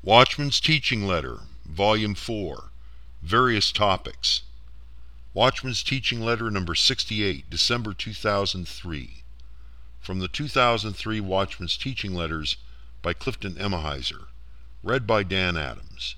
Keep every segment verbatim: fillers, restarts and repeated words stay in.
Watchman's Teaching Letter, Volume four, Various Topics. Watchman's Teaching Letter number sixty-eight, December two thousand three. From the two thousand three Watchman's Teaching Letters by Clifton Emahiser. Read by Dan Adams.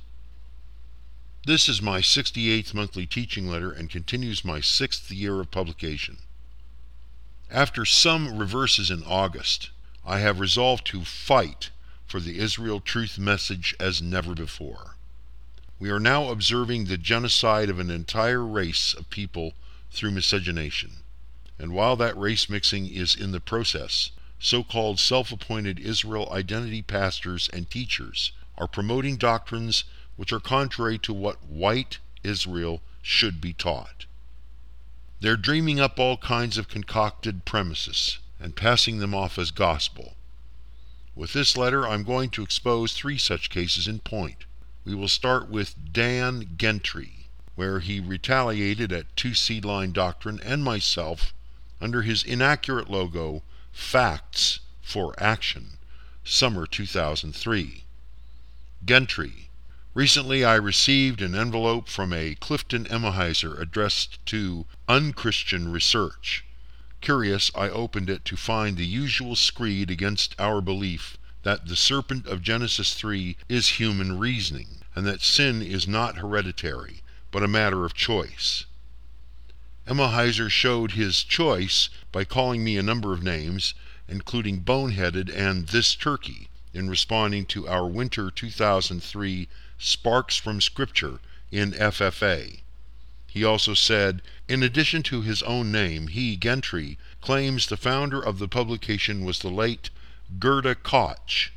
This is my sixty-eighth monthly teaching letter and continues my sixth year of publication. After some reverses in August, I have resolved to fight for the Israel truth message as never before. We are now observing the genocide of an entire race of people through miscegenation. And while that race mixing is in the process, so-called self-appointed Israel identity pastors and teachers are promoting doctrines which are contrary to what white Israel should be taught. They're dreaming up all kinds of concocted premises and passing them off as gospel. With this letter, I'm going to expose three such cases in point. We will start with Dan Gentry, where he retaliated at Two Seed Line Doctrine and myself under his inaccurate logo, Facts for Action, summer two thousand three. Gentry. Recently I received an envelope from a Clifton Emahiser addressed to Unchristian Research. Curious, I opened it to find the usual screed against our belief that the serpent of Genesis three is human reasoning, and that sin is not hereditary, but a matter of choice. Emahiser showed his choice by calling me a number of names, including boneheaded and this turkey, in responding to our winter two thousand three Sparks from Scripture in F F A. He also said, in addition to his own name, he, Gentry, claims the founder of the publication was the late Gerda Koch.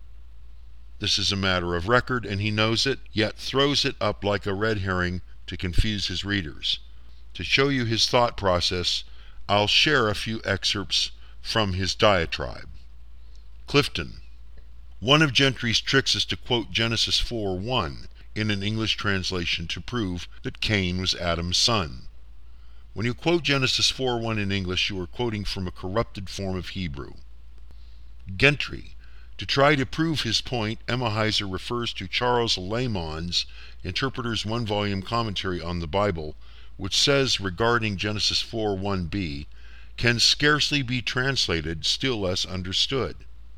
This is a matter of record, and he knows it, yet throws it up like a red herring to confuse his readers. To show you his thought process, I'll share a few excerpts from his diatribe. Clifton. One of Gentry's tricks is to quote Genesis four one in an English translation to prove that Cain was Adam's son. When you quote Genesis four one in English, you are quoting from a corrupted form of Hebrew. Gentry. To try to prove his point, Emahiser refers to Charles Laymon's Interpreter's one-volume commentary on the Bible, which says regarding Genesis four one b, can scarcely be translated, still less understood.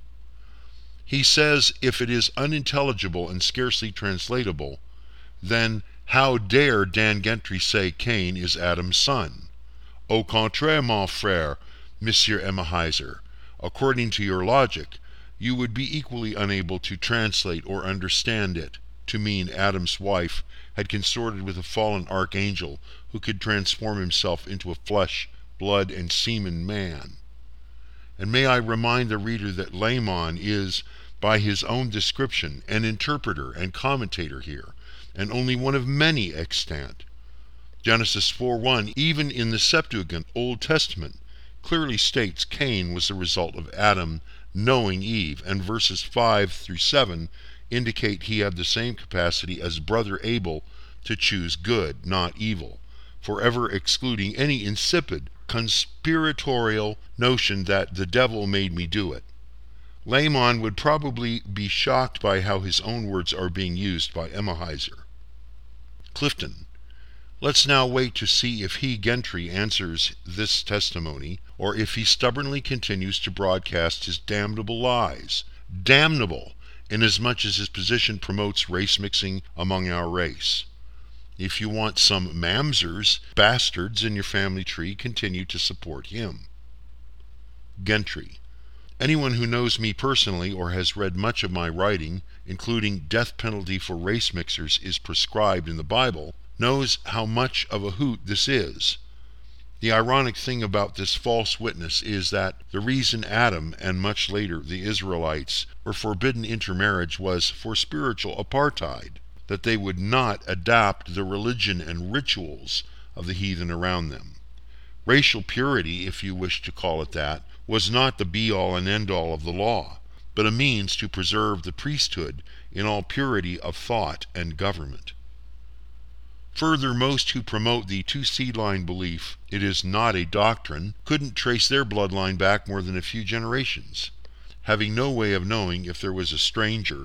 He says if it is unintelligible and scarcely translatable, then how dare Dan Gentry say Cain is Adam's son? Au contraire, mon frère, Monsieur Emahiser, according to your logic, you would be equally unable to translate or understand it to mean Adam's wife had consorted with a fallen archangel who could transform himself into a flesh, blood, and semen man. And may I remind the reader that Laymon is, by his own description, an interpreter and commentator here, and only one of many extant. Genesis four one, even in the Septuagint Old Testament, clearly states Cain was the result of Adam knowing Eve, and verses five through seven indicate he had the same capacity as brother Abel to choose good, not evil, forever excluding any insipid, conspiratorial notion that the devil made me do it. Laymon would probably be shocked by how his own words are being used by Emahiser. Clifton. Let's now wait to see if he, Gentry, answers this testimony, or if he stubbornly continues to broadcast his damnable lies. Damnable, inasmuch as his position promotes race mixing among our race. If you want some mamzers, bastards in your family tree, continue to support him. Gentry. Anyone who knows me personally or has read much of my writing, including death penalty for race mixers is prescribed in the Bible, knows how much of a hoot this is. The ironic thing about this false witness is that the reason Adam and much later the Israelites were forbidden intermarriage was for spiritual apartheid, that they would not adopt the religion and rituals of the heathen around them. Racial purity, if you wish to call it that, was not the be-all and end-all of the law, but a means to preserve the priesthood in all purity of thought and government. Further, most who promote the two-seed line belief it is not a doctrine couldn't trace their bloodline back more than a few generations, having no way of knowing if there was a stranger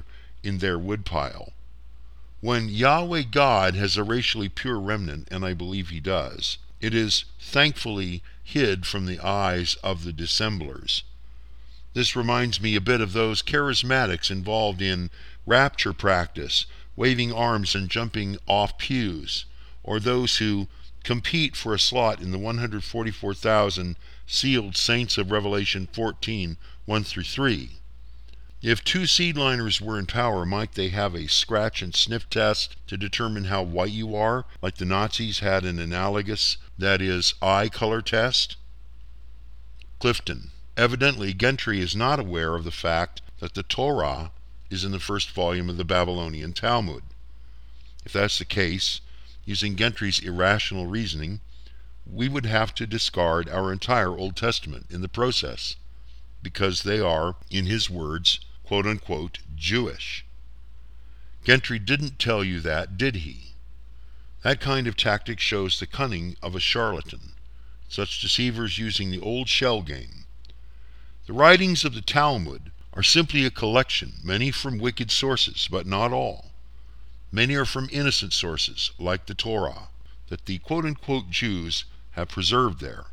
in their woodpile. When Yahweh God has a racially pure remnant, and I believe he does, it is thankfully hid from the eyes of the dissemblers. This reminds me a bit of those charismatics involved in rapture practice, waving arms and jumping off pews, or those who compete for a slot in the one hundred forty-four thousand sealed saints of Revelation fourteen, one through three. If two seedliners were in power, might they have a scratch and sniff test to determine how white you are, like the Nazis had an analogous, that is, eye color test? Clifton. Evidently, Gentry is not aware of the fact that the Torah is in the first volume of the Babylonian Talmud. If that's the case, using Gentry's irrational reasoning, we would have to discard our entire Old Testament in the process, because they are, in his words, quote-unquote, Jewish. Gentry didn't tell you that, did he? That kind of tactic shows the cunning of a charlatan, such deceivers using the old shell game. The writings of the Talmud are simply a collection, many from wicked sources, but not all. Many are from innocent sources, like the Torah, that the quote-unquote Jews have preserved there.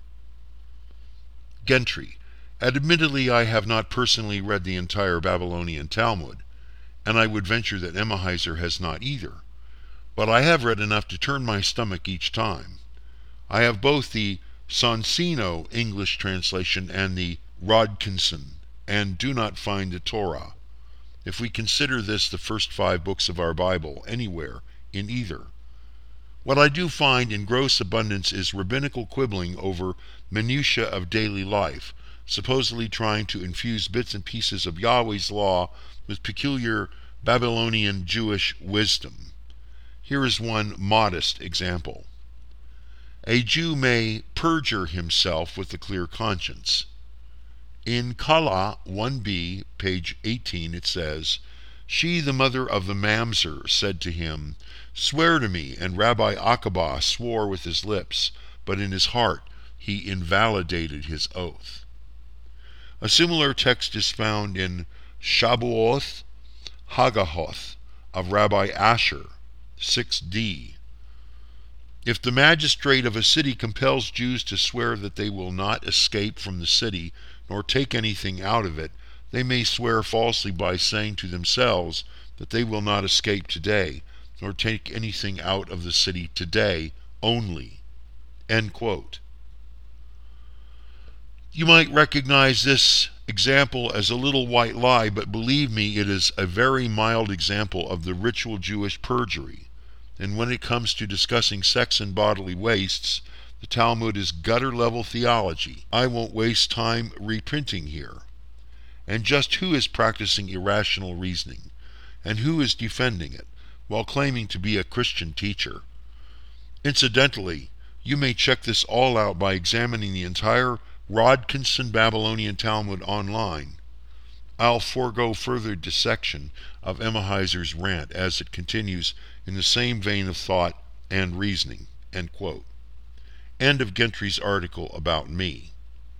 Gentry. Admittedly, I have not personally read the entire Babylonian Talmud, and I would venture that Emahiser has not either, but I have read enough to turn my stomach each time. I have both the Sonsino English translation and the Rodkinson, and do not find the Torah, if we consider this the first five books of our Bible, anywhere in either. What I do find in gross abundance is rabbinical quibbling over minutiae of daily life, supposedly trying to infuse bits and pieces of Yahweh's law with peculiar Babylonian Jewish wisdom. Here is one modest example. A Jew may perjure himself with a clear conscience. In Kala one b, page eighteen, it says, "She, the mother of the Mamzer, said to him, 'Swear to me,' and Rabbi Akabah swore with his lips, but in his heart he invalidated his oath." A similar text is found in Shabuoth Haggahoth of Rabbi Asher, six d. If the magistrate of a city compels Jews to swear that they will not escape from the city, nor take anything out of it, they may swear falsely by saying to themselves that they will not escape today, nor take anything out of the city today only. End quote. You might recognize this example as a little white lie, but believe me, it is a very mild example of the ritual Jewish perjury. And when it comes to discussing sex and bodily wastes, the Talmud is gutter-level theology. I won't waste time reprinting here. And just who is practicing irrational reasoning, and who is defending it, while claiming to be a Christian teacher? Incidentally, you may check this all out by examining the entire Rodkinson Babylonian Talmud online. I'll forego further dissection of Emahiser's rant, as it continues in the same vein of thought and reasoning. End quote. End of Gentry's article about me.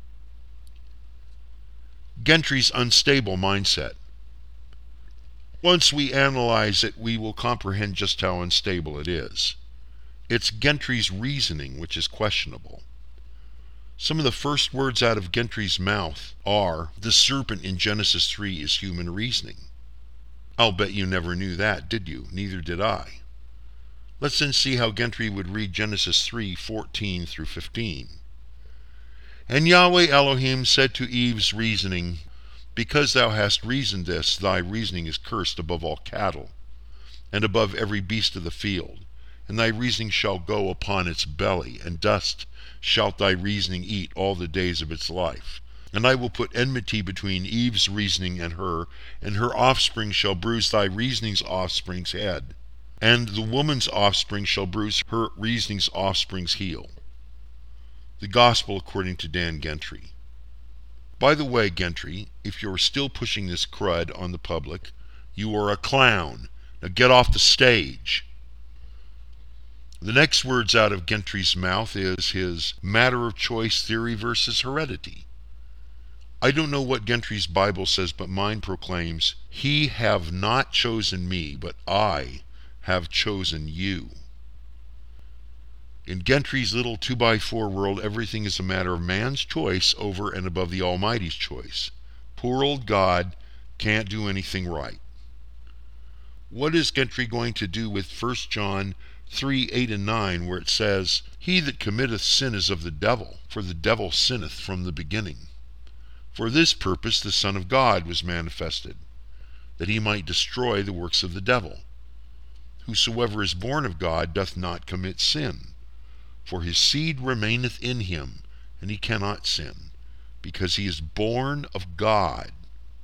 Gentry's unstable mindset. Once we analyze it, we will comprehend just how unstable it is. It's Gentry's reasoning which is questionable. Some of the first words out of Gentry's mouth are, "The serpent in Genesis three is human reasoning." I'll bet you never knew that, did you? Neither did I. Let's then see how Gentry would read Genesis three, fourteen through fifteen. "And Yahweh Elohim said to Eve's reasoning, 'Because thou hast reasoned this, thy reasoning is cursed above all cattle, and above every beast of the field, and thy reasoning shall go upon its belly, and dust shalt thy reasoning eat all the days of its life. And I will put enmity between Eve's reasoning and her, and her offspring shall bruise thy reasoning's offspring's head, and the woman's offspring shall bruise her reasoning's offspring's heel.'" The Gospel according to Dan Gentry. By the way, Gentry, if you're still pushing this crud on the public, you are a clown. Now get off the stage. The next words out of Gentry's mouth is his matter of choice theory versus heredity. I don't know what Gentry's Bible says, but mine proclaims, "He have not chosen me, but I have chosen you." In Gentry's little two by four world, everything is a matter of man's choice over and above the Almighty's choice. Poor old God can't do anything right. What is Gentry going to do with First John three, eight, and nine, where it says, "He that committeth sin is of the devil, for the devil sinneth from the beginning. For this purpose the Son of God was manifested, that he might destroy the works of the devil. Whosoever is born of God doth not commit sin, for his seed remaineth in him, and he cannot sin, because he is born of God."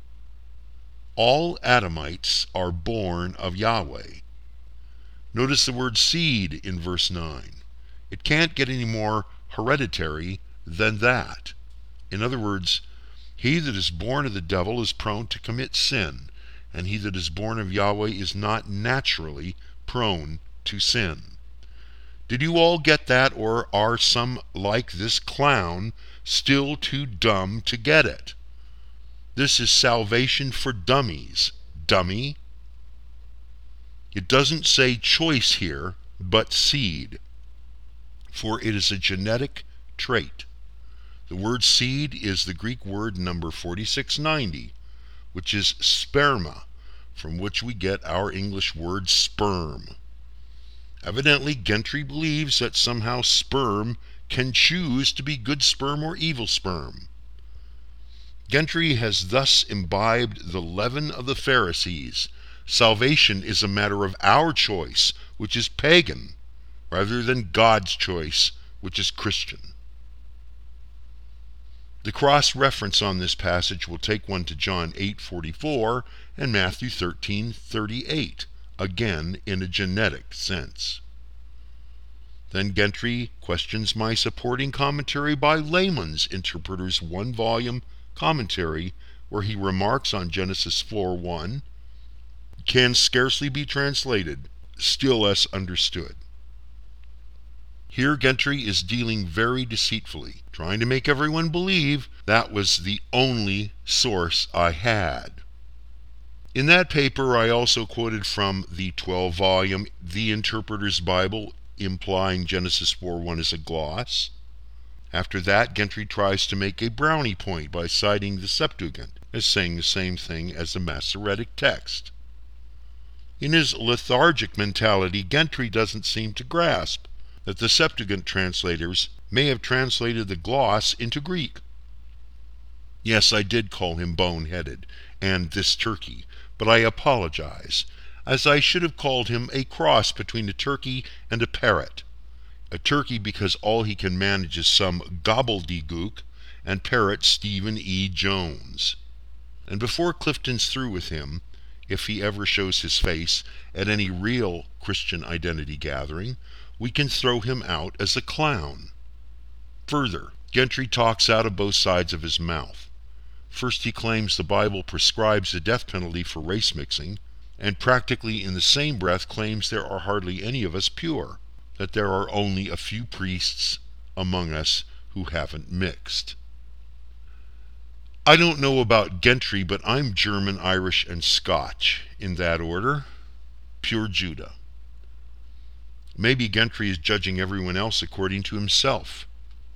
All Adamites are born of Yahweh. Notice the word seed in verse nine. It can't get any more hereditary than that. In other words, he that is born of the devil is prone to commit sin, and he that is born of Yahweh is not naturally prone to sin. Did you all get that, or are some like this clown still too dumb to get it? This is salvation for dummies, dummy. It doesn't say choice here, but seed, for it is a genetic trait. The word seed is the Greek word number forty-six ninety, which is sperma, from which we get our English word sperm. Evidently, Gentry believes that somehow sperm can choose to be good sperm or evil sperm. Gentry has thus imbibed the leaven of the Pharisees. Salvation is a matter of our choice, which is pagan, rather than God's choice, which is Christian. The cross-reference on this passage will take one to John eight forty-four and Matthew thirteen thirty-eight, again in a genetic sense. Then Gentry questions my supporting commentary by Layman's Interpreter's one-volume commentary, where he remarks on Genesis four one, "Can scarcely be translated, still less understood." Here Gentry is dealing very deceitfully, trying to make everyone believe that was the only source I had. In that paper I also quoted from the twelve-volume The Interpreter's Bible, implying Genesis four one is a gloss. After that, Gentry tries to make a brownie point by citing the Septuagint as saying the same thing as the Masoretic text. In his lethargic mentality, Gentry doesn't seem to grasp that the Septuagint translators may have translated the gloss into Greek. Yes, I did call him bone-headed and this turkey, but I apologize, as I should have called him a cross between a turkey and a parrot. A turkey because all he can manage is some gobbledygook, and parrot Stephen E. Jones. And before Clifton's through with him, if he ever shows his face at any real Christian identity gathering, we can throw him out as a clown. Further, Gentry talks out of both sides of his mouth. First, he claims the Bible prescribes the death penalty for race mixing, and practically in the same breath claims there are hardly any of us pure, that there are only a few priests among us who haven't mixed. I don't know about Gentry, but I'm German, Irish, and Scotch, in that order. Pure Judah. Maybe Gentry is judging everyone else according to himself.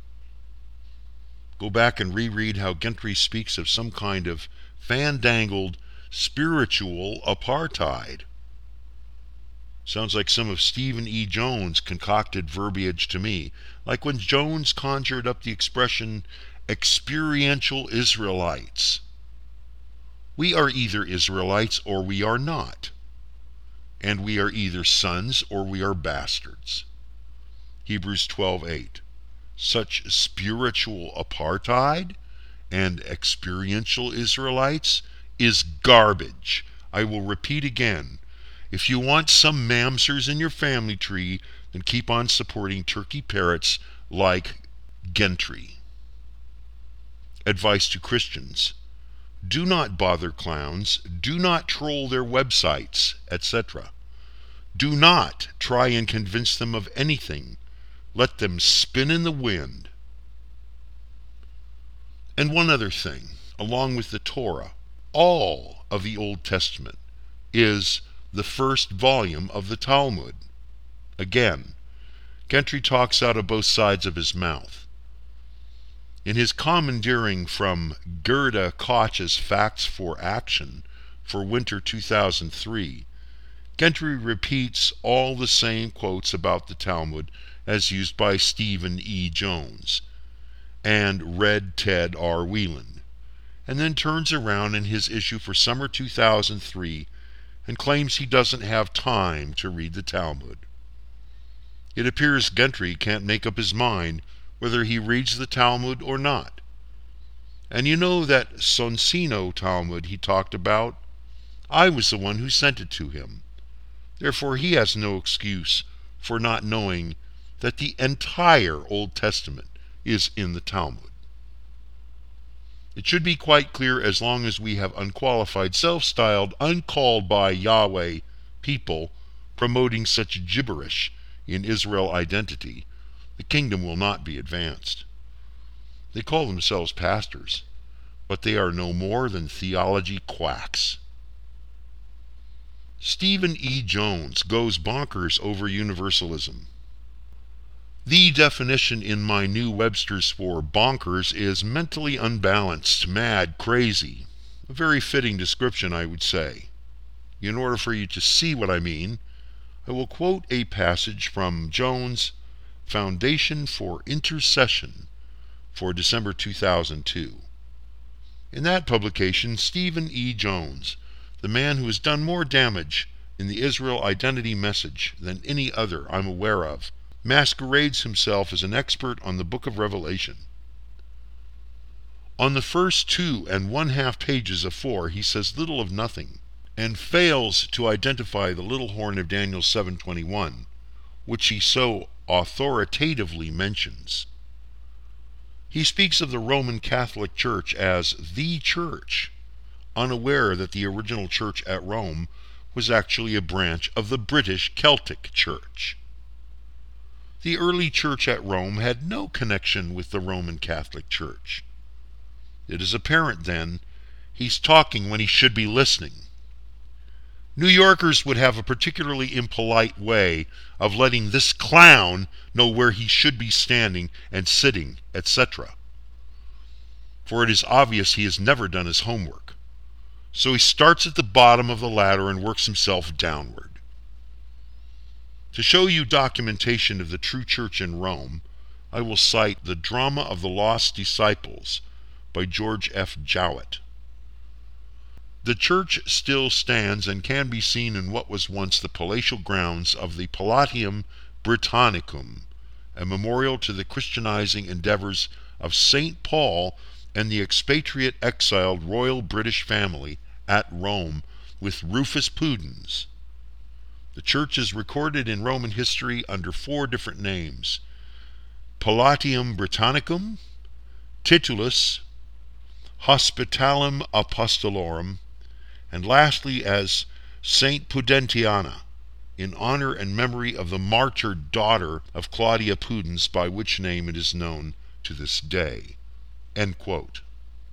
Go back and reread how Gentry speaks of some kind of fandangled spiritual apartheid. Sounds like some of Stephen E. Jones' concocted verbiage to me, like when Jones conjured up the expression experiential Israelites. We are either Israelites or we are not, and we are either sons or we are bastards. Hebrews twelve eight. Such spiritual apartheid and experiential Israelites is garbage. I will repeat again. If you want some mamsers in your family tree, then keep on supporting turkey parrots like Gentry. Advice to Christians: do not bother clowns, do not troll their websites, et cetera. Do not try and convince them of anything. Let them spin in the wind. And one other thing. along with the Torah, all of the Old Testament, is the first volume of the Talmud. Again, Gentry talks out of both sides of his mouth. In his commandeering from Gerda Koch's Facts for Action for winter two thousand three, Gentry repeats all the same quotes about the Talmud as used by Stephen E. Jones and Red Ted R. Whelan, and then turns around in his issue for summer two thousand three and claims he doesn't have time to read the Talmud. It appears Gentry can't make up his mind whether he reads the Talmud or not. And you know that Sonsino Talmud he talked about? I was the one who sent it to him. Therefore he has no excuse for not knowing that the entire Old Testament is in the Talmud. It should be quite clear, as long as we have unqualified, self-styled, uncalled by Yahweh people promoting such gibberish in Israel identity, the kingdom will not be advanced. They call themselves pastors, but they are no more than theology quacks. Stephen E. Jones goes bonkers over universalism. The definition in my new Webster's for bonkers is mentally unbalanced, mad, crazy. A very fitting description, I would say. In order for you to see what I mean, I will quote a passage from Jones' Foundation for Intercession for December two thousand two. In that publication, Stephen E. Jones, the man who has done more damage in the Israel identity message than any other I'm aware of, masquerades himself as an expert on the book of Revelation. On the first two and one-half pages of four, he says little of nothing, and fails to identify the little horn of Daniel seven twenty-one, which he so authoritatively mentions. He speaks of the Roman Catholic Church as the church, unaware that the original church at Rome was actually a branch of the British Celtic Church. The early church at Rome had no connection with the Roman Catholic Church. It is apparent, then, he's talking when he should be listening. New Yorkers would have a particularly impolite way of letting this clown know where he should be standing and sitting, et cetera. For it is obvious he has never done his homework. So he starts at the bottom of the ladder and works himself downward. To show you documentation of the true church in Rome, I will cite The Drama of the Lost Disciples by George F. Jowett. The church still stands and can be seen in what was once the palatial grounds of the Palatium Britannicum, a memorial to the Christianizing endeavors of Saint Paul and the expatriate exiled royal British family at Rome with Rufus Pudens. The church is recorded in Roman history under four different names: Palatium Britannicum, Titulus, Hospitalum Apostolorum, and lastly as Saint Pudentiana, in honor and memory of the martyred daughter of Claudia Pudens, by which name it is known to this day. End quote.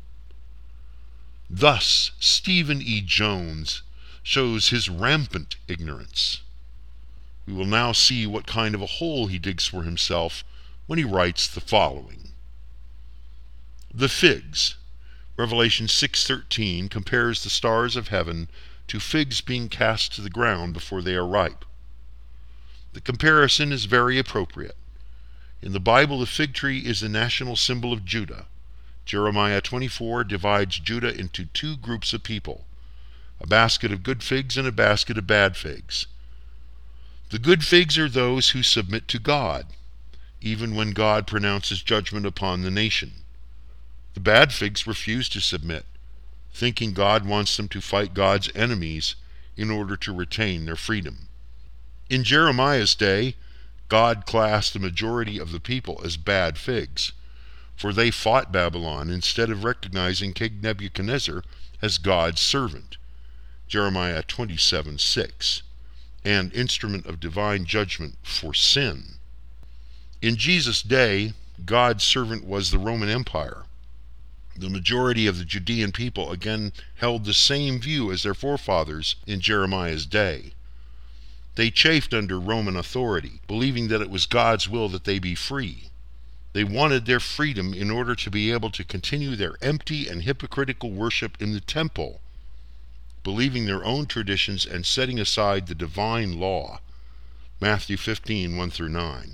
Thus, Stephen E. Jones shows his rampant ignorance. We will now see what kind of a hole he digs for himself when he writes the following. The figs. Revelation six thirteen compares the stars of heaven to figs being cast to the ground before they are ripe. The comparison is very appropriate. In the Bible, the fig tree is the national symbol of Judah. Jeremiah twenty-four divides Judah into two groups of people, a basket of good figs and a basket of bad figs. The good figs are those who submit to God, even when God pronounces judgment upon the nation. The bad figs refuse to submit, thinking God wants them to fight God's enemies in order to retain their freedom. In Jeremiah's day, God classed the majority of the people as bad figs, for they fought Babylon instead of recognizing King Nebuchadnezzar as God's servant, Jeremiah twenty-seven six, and instrument of divine judgment for sin. In Jesus' day, God's servant was the Roman Empire. The majority of the Judean people again held the same view as their forefathers in Jeremiah's day. They chafed under Roman authority, believing that it was God's will that they be free. They wanted their freedom in order to be able to continue their empty and hypocritical worship in the temple, believing their own traditions and setting aside the divine law. Matthew fifteen, one through nine.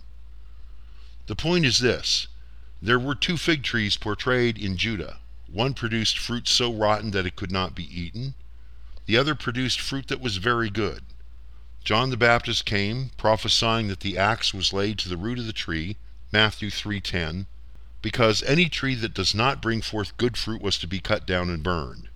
The point is this: there were two fig trees portrayed in Judah. One produced fruit so rotten that it could not be eaten. The other produced fruit that was very good. John the Baptist came, prophesying that the axe was laid to the root of the tree, Matthew three ten, because any tree that does not bring forth good fruit was to be cut down and burned.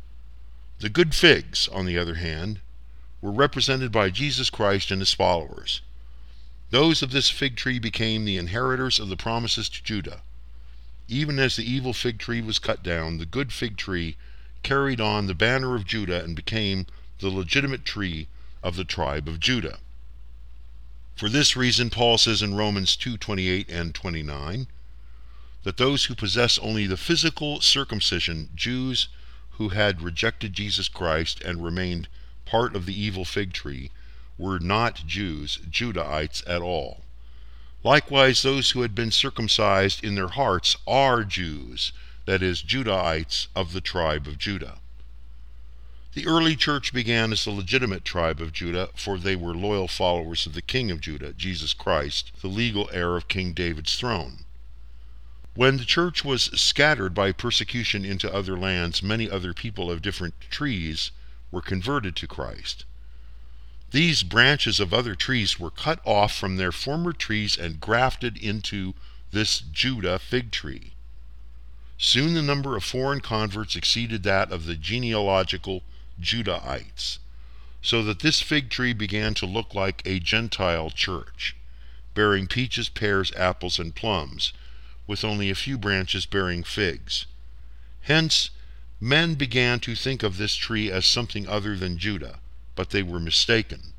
The good figs, on the other hand, were represented by Jesus Christ and his followers. Those of this fig tree became the inheritors of the promises to Judah. Even as the evil fig tree was cut down, the good fig tree carried on the banner of Judah and became the legitimate tree of the tribe of Judah. For this reason, Paul says in Romans two twenty-eight and twenty-nine that those who possess only the physical circumcision, Jews who had rejected Jesus Christ and remained part of the evil fig tree, were not Jews, Judahites at all. Likewise, those who had been circumcised in their hearts are Jews, that is, Judahites of the tribe of Judah. The early church began as the legitimate tribe of Judah, for they were loyal followers of the King of Judah, Jesus Christ, the legal heir of King David's throne. When the church was scattered by persecution into other lands, many other people of different trees were converted to Christ. These branches of other trees were cut off from their former trees and grafted into this Judah fig tree. Soon the number of foreign converts exceeded that of the genealogical Judahites, so that this fig tree began to look like a Gentile church, bearing peaches, pears, apples, and plums, with only a few branches bearing figs. Hence, men began to think of this tree as something other than Judah, but they were mistaken.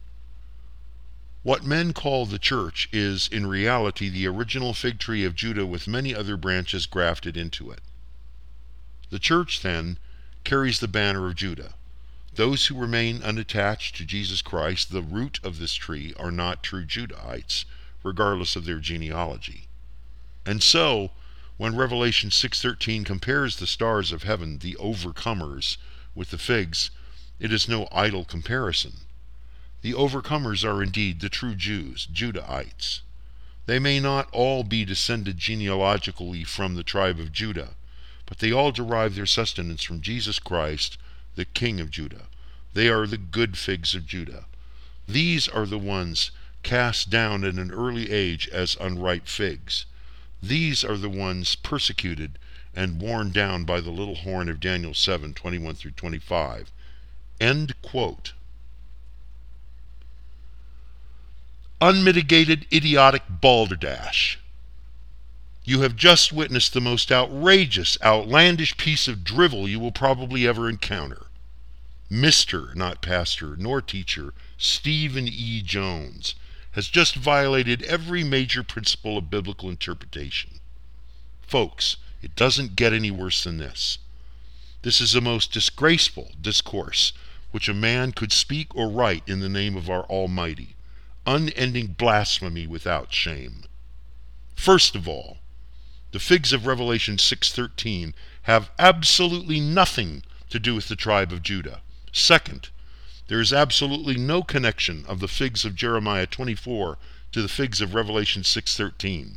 What men call the church is, in reality, the original fig tree of Judah with many other branches grafted into it. The church, then, carries the banner of Judah. Those who remain unattached to Jesus Christ, the root of this tree, are not true Judahites, regardless of their genealogy. And so, when Revelation six thirteen compares the stars of heaven, the overcomers, with the figs, it is no idle comparison. The overcomers are indeed the true Jews, Judahites. They may not all be descended genealogically from the tribe of Judah, but they all derive their sustenance from Jesus Christ, the King of Judah. They are the good figs of Judah. These are the ones cast down at an early age as unripe figs. These are the ones persecuted and worn down by the little horn of Daniel seven twenty-one through twenty-five. End quote. Unmitigated idiotic balderdash. You have just witnessed the most outrageous, outlandish piece of drivel you will probably ever encounter. Mister, not pastor, nor teacher, Stephen E. Jones has just violated every major principle of biblical interpretation. Folks, it doesn't get any worse than this. This is the most disgraceful discourse which a man could speak or write in the name of our Almighty. Unending blasphemy without shame. First of all, the figs of Revelation six thirteen have absolutely nothing to do with the tribe of Judah. Second, there is absolutely no connection of the figs of Jeremiah twenty-four to the figs of Revelation six thirteen.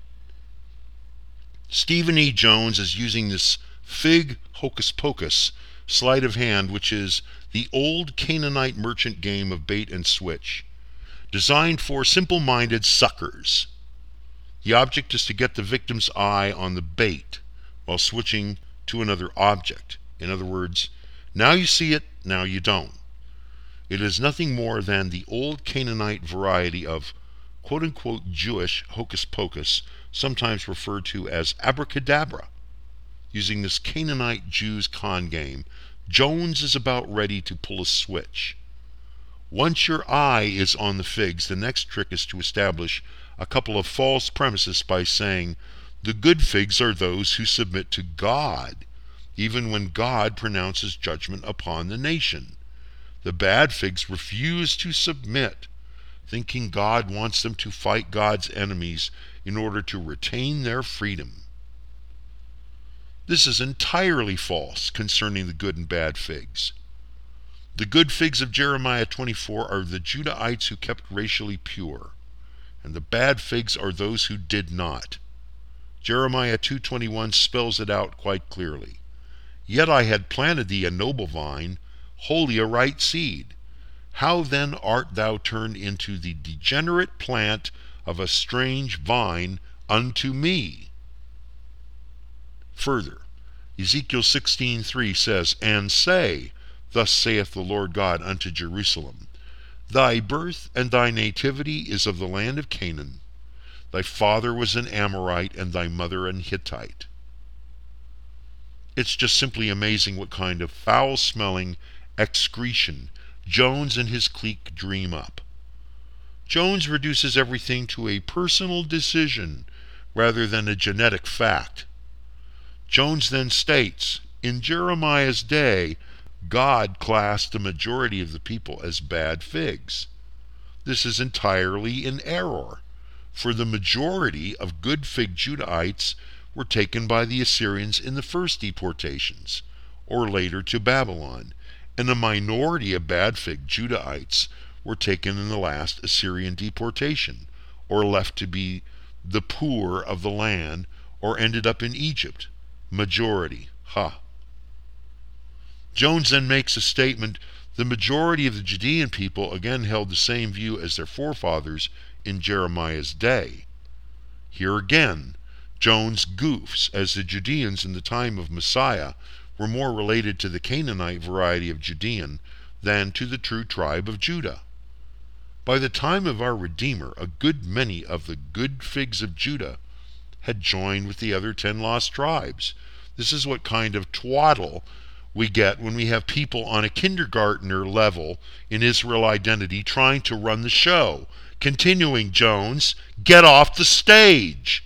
Stephen E. Jones is using this fig hocus-pocus sleight of hand, which is the old Canaanite merchant game of bait and switch, designed for simple-minded suckers. The object is to get the victim's eye on the bait while switching to another object. In other words, now you see it, now you don't. It is nothing more than the old Canaanite variety of quote-unquote Jewish hocus-pocus, sometimes referred to as abracadabra. Using this Canaanite Jews con game, Jones is about ready to pull a switch. Once your eye is on the figs, the next trick is to establish a couple of false premises by saying The good figs are those who submit to God, even when God pronounces judgment upon the nation. The bad figs refuse to submit, thinking God wants them to fight God's enemies in order to retain their freedom. This is entirely false concerning the good and bad figs. The good figs of Jeremiah twenty-four are the Judahites who kept racially pure, and the bad figs are those who did not. Jeremiah two twenty-one spells it out quite clearly. Yet I had planted thee a noble vine, wholly a right seed. How then art thou turned into the degenerate plant of a strange vine unto me? Further, Ezekiel sixteen three says, And say, Thus saith the Lord God unto Jerusalem, Thy birth and thy nativity is of the land of Canaan. Thy father was an Amorite, and thy mother an Hittite. It's just simply amazing what kind of foul-smelling excretion Jones and his clique dream up. Jones reduces everything to a personal decision rather than a genetic fact. Jones then states, in Jeremiah's day, God classed the majority of the people as bad figs. This is entirely in error, for the majority of good fig Judahites were taken by the Assyrians in the first deportations, or later to Babylon, and a minority of bad fig Judahites were taken in the last Assyrian deportation, or left to be the poor of the land, or ended up in Egypt. Majority. Ha. Jones then makes a statement, the majority of the Judean people again held the same view as their forefathers in Jeremiah's day. Here again, Jones goofs, as the Judeans in the time of Messiah were more related to the Canaanite variety of Judean than to the true tribe of Judah. By the time of our Redeemer, a good many of the good figs of Judah had joined with the other ten lost tribes. This is what kind of twaddle we get when we have people on a kindergartner level in Israel identity trying to run the show. Continuing, Jones, get off the stage.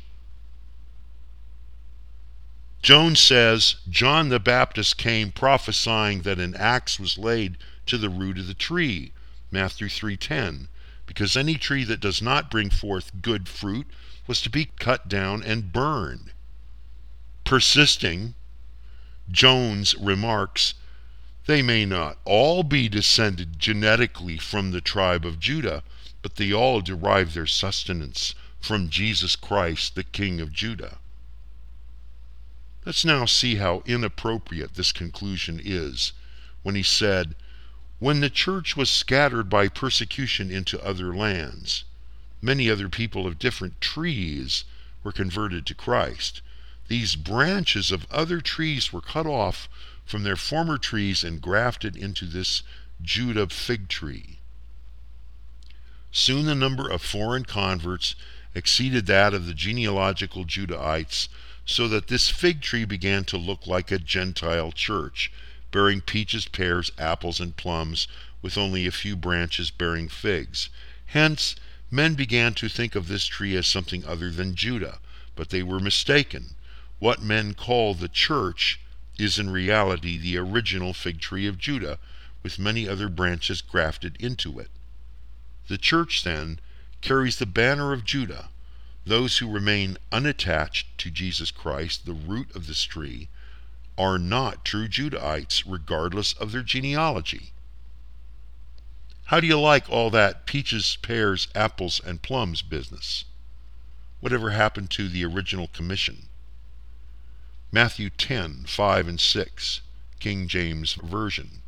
Jones says, John the Baptist came prophesying that an axe was laid to the root of the tree, Matthew three ten, because any tree that does not bring forth good fruit was to be cut down and burned. Persisting, Jones remarks, they may not all be descended genetically from the tribe of Judah, but they all derive their sustenance from Jesus Christ, the King of Judah. Let's now see how inappropriate this conclusion is when he said, when the church was scattered by persecution into other lands, many other people of different trees were converted to Christ. These branches of other trees were cut off from their former trees and grafted into this Judah fig tree. Soon the number of foreign converts exceeded that of the genealogical Judahites, so that this fig tree began to look like a Gentile church, bearing peaches, pears, apples, and plums, with only a few branches bearing figs. Hence, men began to think of this tree as something other than Judah, but they were mistaken. What men call the church is in reality the original fig tree of Judah, with many other branches grafted into it. The church, then, carries the banner of Judah. Those who remain unattached to Jesus Christ, the root of this tree, are not true Judahites, regardless of their genealogy. How do you like all that peaches, pears, apples, and plums business? Whatever happened to the original commission? Matthew ten, five and six, King James Version.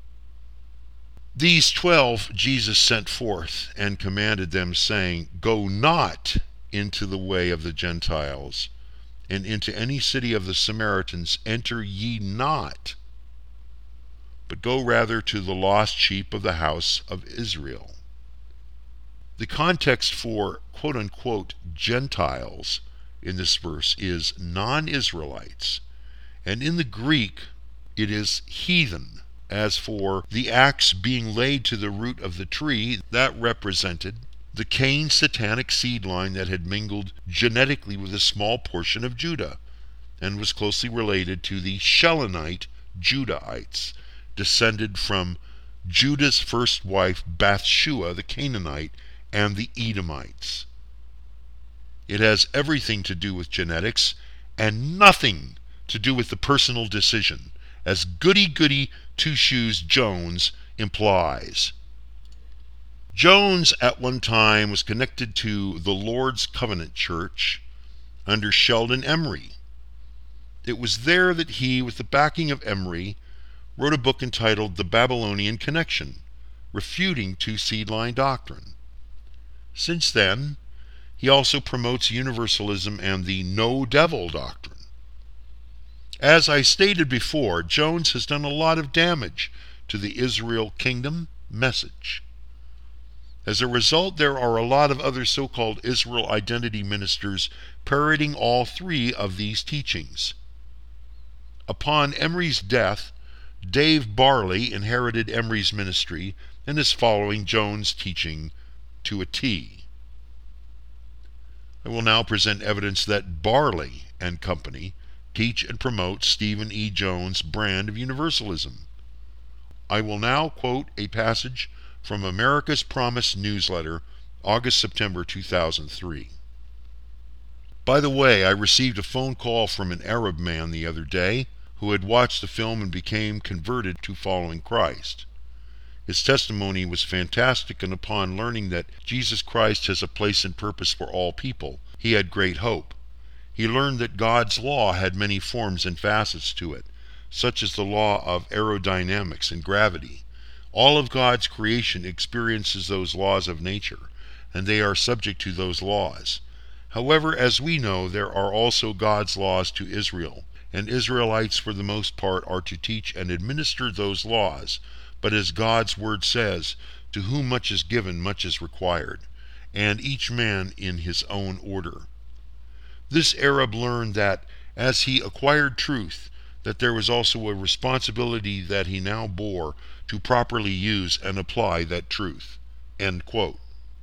These twelve Jesus sent forth, and commanded them, saying, Go not into the way of the Gentiles, and into any city of the Samaritans enter ye not, but go rather to the lost sheep of the house of Israel. The context for quote-unquote Gentiles in this verse is non-Israelites, and in the Greek it is heathen. As for the axe being laid to the root of the tree, that represented the Cain satanic seed line that had mingled genetically with a small portion of Judah, and was closely related to the Shelanite Judahites, descended from Judah's first wife Bathshua the Canaanite and the Edomites. It has everything to do with genetics and nothing to do with the personal decision, as goody-goody Two-Shoes Jones implies. Jones at one time was connected to the Lord's Covenant Church under Sheldon Emery. It was there that he, with the backing of Emery, wrote a book entitled The Babylonian Connection, refuting two-seed line doctrine. Since then, he also promotes universalism and the no devil doctrine. As I stated before, Jones has done a lot of damage to the Israel Kingdom message. As a result, there are a lot of other so-called Israel identity ministers parroting all three of these teachings. Upon Emery's death, Dave Barley inherited Emery's ministry and is following Jones' teaching to a T. I will now present evidence that Barley and company teach and promote Stephen E. Jones' brand of universalism. I will now quote a passage from America's Promise newsletter, August-September two thousand three. By the way, I received a phone call from an Arab man the other day who had watched the film and became converted to following Christ. His testimony was fantastic, and upon learning that Jesus Christ has a place and purpose for all people, he had great hope. He learned that God's law had many forms and facets to it, such as the law of aerodynamics and gravity. All of God's creation experiences those laws of nature, and they are subject to those laws. However, as we know, there are also God's laws to Israel, and Israelites for the most part are to teach and administer those laws. But as God's word says, to whom much is given, much is required, and each man in his own order. This Arab learned that, as he acquired truth, that there was also a responsibility that he now bore to properly use and apply that truth. End quote.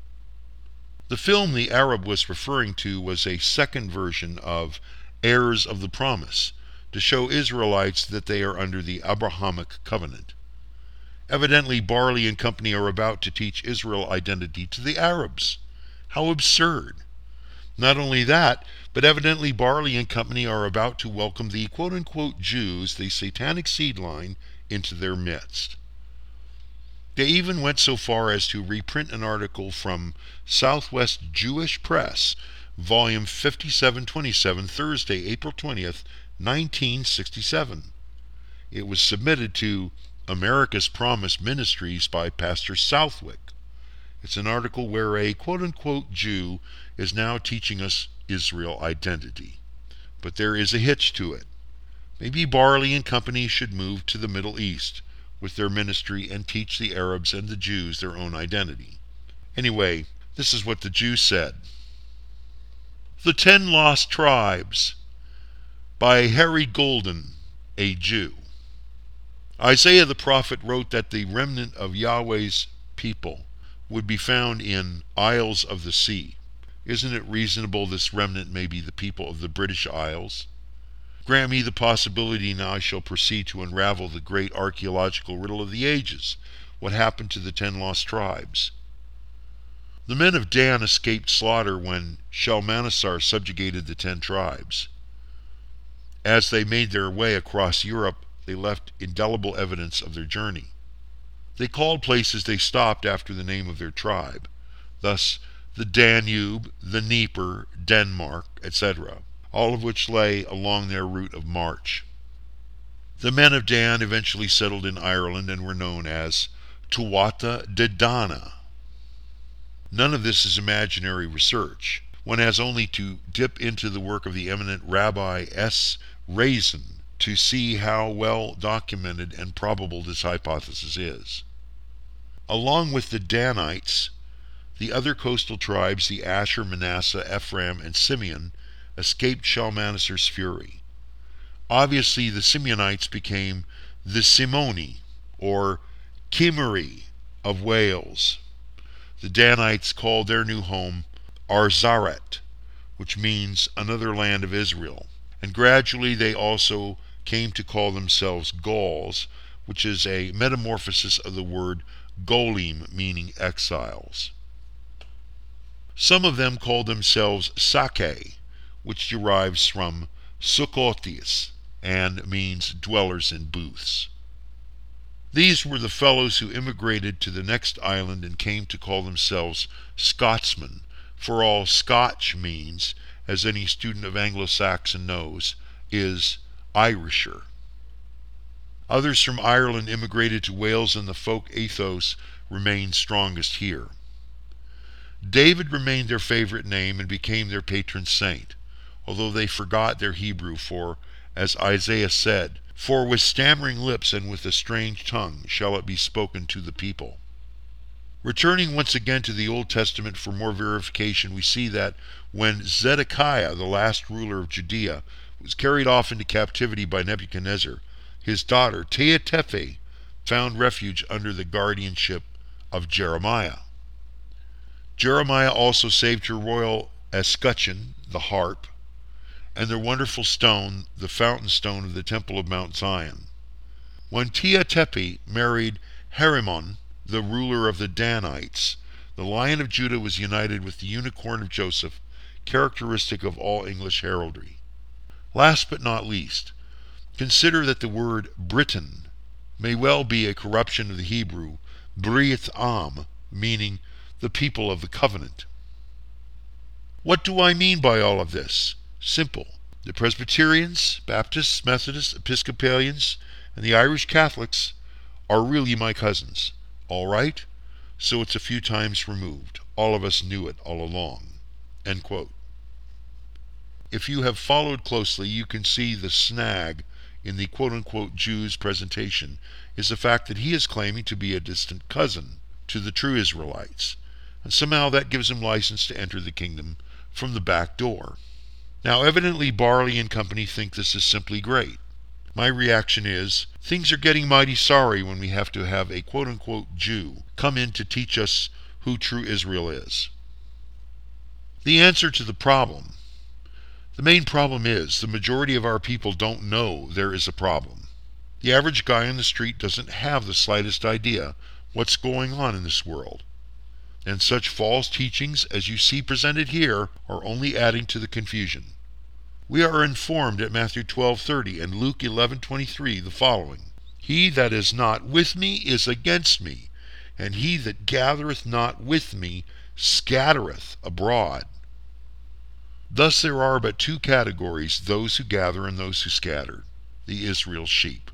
The film the Arab was referring to was a second version of Heirs of the Promise, to show Israelites that they are under the Abrahamic covenant. Evidently, Barley and company are about to teach Israel identity to the Arabs. How absurd! Not only that, but evidently Barley and company are about to welcome the quote-unquote Jews, the satanic seed line, into their midst. They even went so far as to reprint an article from Southwest Jewish Press, volume fifty-seven twenty-seven, Thursday, April twentieth, nineteen sixty-seven. It was submitted to America's Promise Ministries by Pastor Southwick. It's an article where a quote-unquote Jew is now teaching us Israel identity. But there is a hitch to it. Maybe Barley and company should move to the Middle East with their ministry and teach the Arabs and the Jews their own identity. Anyway, this is what the Jew said. The Ten Lost Tribes by Harry Golden, a Jew. Isaiah the prophet wrote that the remnant of Yahweh's people would be found in Isles of the Sea. Isn't it reasonable this remnant may be the people of the British Isles? Grant me the possibility, and I shall proceed to unravel the great archaeological riddle of the ages. What happened to the ten lost tribes? The men of Dan escaped slaughter when Shalmaneser subjugated the ten tribes. As they made their way across Europe, they left indelible evidence of their journey. They called places they stopped after the name of their tribe, thus the Danube, the Dnieper, Denmark, et cetera, all of which lay along their route of march. The men of Dan eventually settled in Ireland and were known as Tuatha De Danann. None of this is imaginary research. One has only to dip into the work of the eminent Rabbi S. Raisin to see how well documented and probable this hypothesis is. Along with the Danites, the other coastal tribes, the Asher, Manasseh, Ephraim, and Simeon, escaped Shalmaneser's fury. Obviously, the Simeonites became the Simoni, or Cymry, of Wales. the Danites called their new home Arzaret, which means another land of Israel. And gradually they also came to call themselves Gauls, which is a metamorphosis of the word Golim, meaning exiles. Some of them called themselves Sake, which derives from Sukkotis and means dwellers in booths. These were the fellows who immigrated to the next island and came to call themselves Scotsmen, for all Scotch means, as any student of Anglo-Saxon knows, is Irisher. Others from Ireland immigrated to Wales, and the folk ethos remained strongest here. David remained their favorite name and became their patron saint, although they forgot their Hebrew, for, as Isaiah said, "For with stammering lips and with a strange tongue shall it be spoken to the people." Returning once again to the Old Testament for more verification, we see that when Zedekiah, the last ruler of Judea, was carried off into captivity by Nebuchadnezzar, his daughter Tehatepe found refuge under the guardianship of Jeremiah. Jeremiah also saved her royal escutcheon, the harp, and their wonderful stone, the fountain stone of the temple of Mount Zion. When Tehatepe married Harimon, the ruler of the Danites, the Lion of Judah was united with the unicorn of Joseph, characteristic of all English heraldry. Last but not least, consider that the word Britain may well be a corruption of the Hebrew Brit Am, meaning the people of the covenant. What do I mean by all of this? Simple. The Presbyterians, Baptists, Methodists, Episcopalians, and the Irish Catholics are really my cousins. All right? So it's a few times removed. All of us knew it all along. End quote. If you have followed closely, you can see the snag in the quote-unquote Jew's presentation is the fact that he is claiming to be a distant cousin to the true Israelites, and somehow that gives him license to enter the kingdom from the back door. Now, evidently Barley and company think this is simply great. My reaction is, things are getting mighty sorry when we have to have a quote-unquote Jew come in to teach us who true Israel is. The answer to the problem. The main problem is, the majority of our people don't know there is a problem. The average guy on the street doesn't have the slightest idea what's going on in this world. And such false teachings as you see presented here are only adding to the confusion. We are informed at Matthew twelve thirty and Luke eleven twenty-three the following: He that is not with me is against me, and he that gathereth not with me scattereth abroad. Thus there are but two categories, those who gather and those who scatter, the Israel sheep.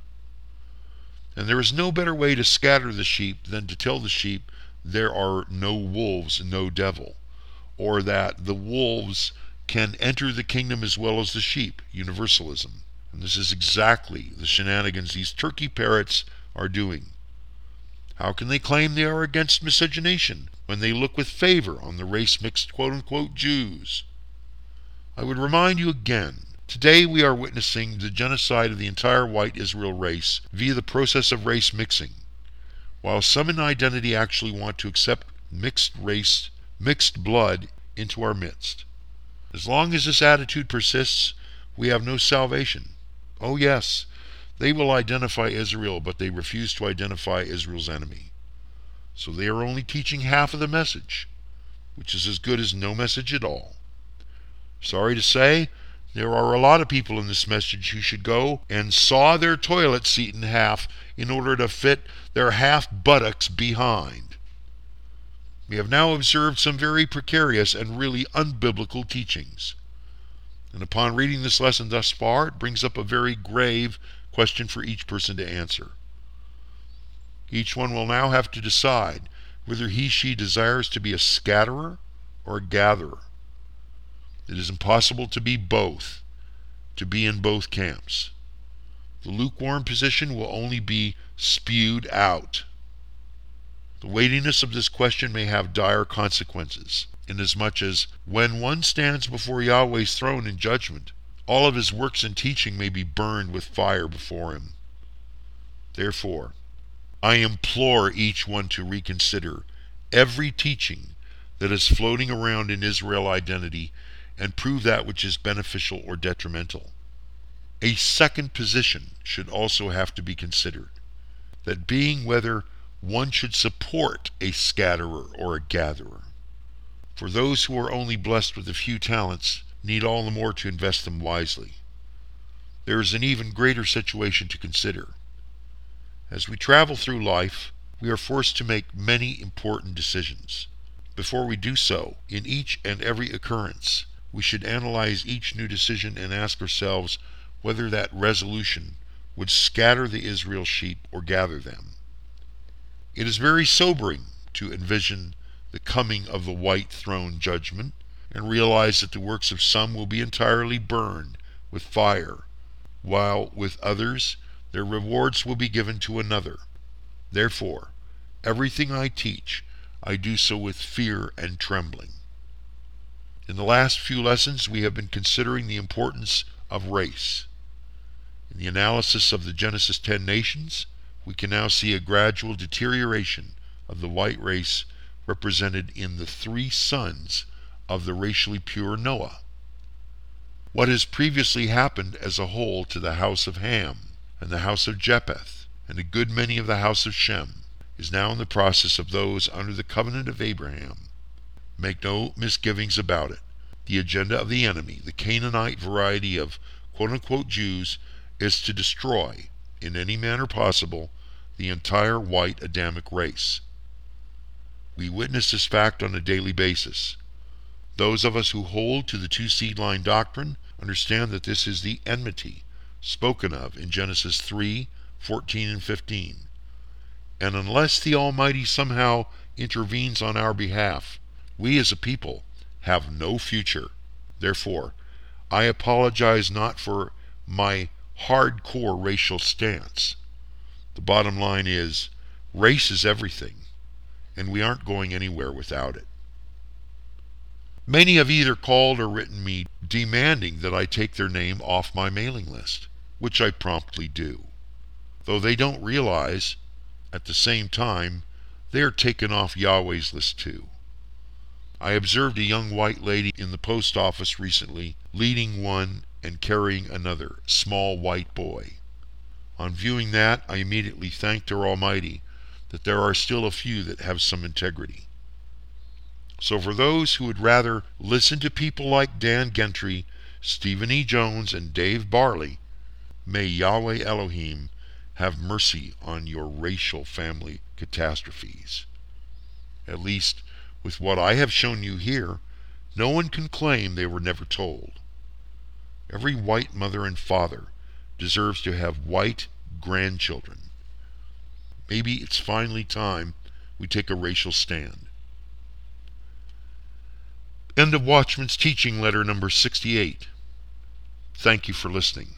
And there is no better way to scatter the sheep than to tell the sheep there are no wolves, no devil, or that the wolves can enter the kingdom as well as the sheep, universalism. And this is exactly the shenanigans these turkey parrots are doing. How can they claim they are against miscegenation when they look with favor on the race-mixed quote-unquote Jews? I would remind you again, today we are witnessing the genocide of the entire white Israel race via the process of race mixing, while some in identity actually want to accept mixed race, mixed blood into our midst. As long as this attitude persists, we have no salvation. Oh yes, they will identify Israel, but they refuse to identify Israel's enemy. So they are only teaching half of the message, which is as good as no message at all. Sorry to say, there are a lot of people in this message who should go and saw their toilet seat in half in order to fit their half buttocks behind. We have now observed some very precarious and really unbiblical teachings. And upon reading this lesson thus far, it brings up a very grave question for each person to answer. Each one will now have to decide whether he, she desires to be a scatterer or a gatherer. It is impossible to be both, to be in both camps. The lukewarm position will only be spewed out. The weightiness of this question may have dire consequences, inasmuch as when one stands before Yahweh's throne in judgment, all of his works and teaching may be burned with fire before him. Therefore, I implore each one to reconsider every teaching that is floating around in Israel identity and prove that which is beneficial or detrimental. A second position should also have to be considered, that being whether one should support a scatterer or a gatherer. For those who are only blessed with a few talents need all the more to invest them wisely. There is an even greater situation to consider. As we travel through life, we are forced to make many important decisions. Before we do so, in each and every occurrence, we should analyze each new decision and ask ourselves whether that resolution would scatter the Israel sheep or gather them. It is very sobering to envision the coming of the white throne judgment and realize that the works of some will be entirely burned with fire, while with others their rewards will be given to another. Therefore, everything I teach, I do so with fear and trembling. In the last few lessons, we have been considering the importance of race. In the analysis of the Genesis ten nations, we can now see a gradual deterioration of the white race represented in the three sons of the racially pure Noah. What has previously happened as a whole to the house of Ham and the house of Japheth and a good many of the house of Shem is now in the process of those under the covenant of Abraham. Make no misgivings about it. The agenda of the enemy, the Canaanite variety of quote-unquote Jews, is to destroy, in any manner possible, the entire white Adamic race. We witness this fact on a daily basis. Those of us who hold to the two-seed line doctrine understand that this is the enmity spoken of in Genesis three, fourteen and fifteen. And unless the Almighty somehow intervenes on our behalf, we as a people have no future. Therefore, I apologize not for my hardcore racial stance. The bottom line is, race is everything, and we aren't going anywhere without it. Many have either called or written me demanding that I take their name off my mailing list, which I promptly do. Though they don't realize, at the same time, they are taken off Yahweh's list too. I observed a young white lady in the post office recently leading one and carrying another small white boy. On viewing that, I immediately thanked our Almighty that there are still a few that have some integrity. So for those who would rather listen to people like Dan Gentry, Stephen E. Jones, and Dave Barley, may Yahweh Elohim have mercy on your racial family catastrophes. At least, with what I have shown you here, no one can claim they were never told. Every white mother and father deserves to have white grandchildren. Maybe it's finally time we take a racial stand. End of Watchman's Teaching Letter number sixty-eight. Thank you for listening.